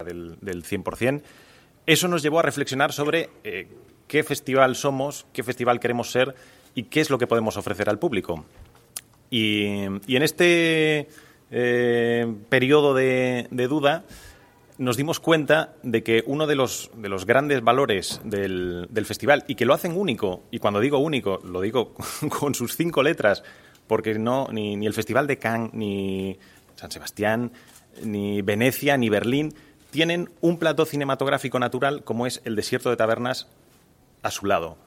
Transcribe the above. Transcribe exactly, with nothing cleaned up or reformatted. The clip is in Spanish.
del, del cien por ciento. Eso nos llevó a reflexionar sobre eh, qué festival somos, qué festival queremos ser y qué es lo que podemos ofrecer al público. Y, y en este eh, periodo de, de duda nos dimos cuenta de que uno de los, de los grandes valores del, del festival, y que lo hacen único, y cuando digo único, lo digo con sus cinco letras, porque no ni, ni el Festival de Cannes, ni San Sebastián, ni Venecia, ni Berlín tienen un plató cinematográfico natural como es el Desierto de Tabernas a su lado.